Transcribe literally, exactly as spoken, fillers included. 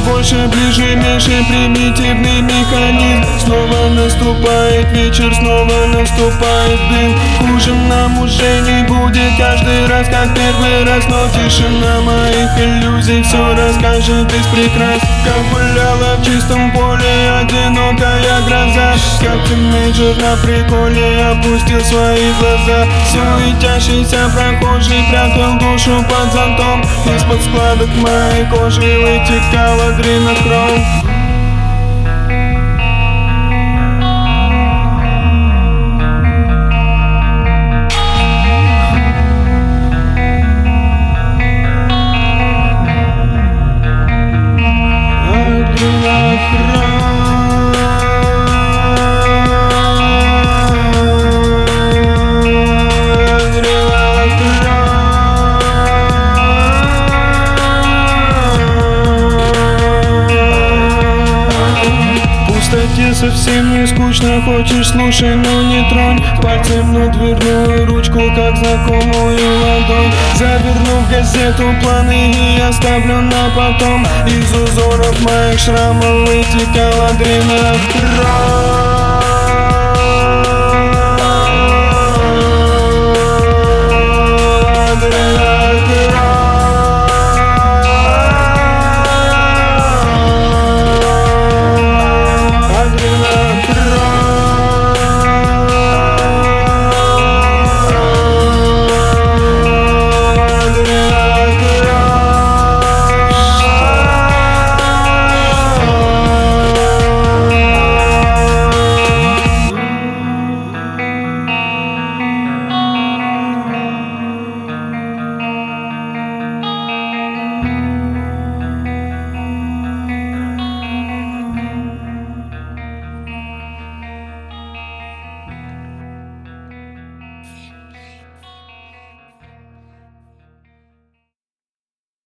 больше, ближе, меньше, примитивный механизм. Снова наступает вечер, снова наступает дым. Хуже нам уже не будет каждый раз, как первый раз. Но тишина моих иллюзий все расскажет из прекрас. Как гуляла в чистом поле одинокая гроза, как тинейджер на приколе опустил свои глаза. Суетящийся прохожий прятал душу под зонтом. Из-под складок моей кожи вытекала дринохром. Тебе совсем не скучно, хочешь слушай, но не тронь пальцем на дверную ручку, как знакомую ладонь. Заверну в газету планы и оставлю на потом. Из узоров моих шрамов вытекала дрянная кровь.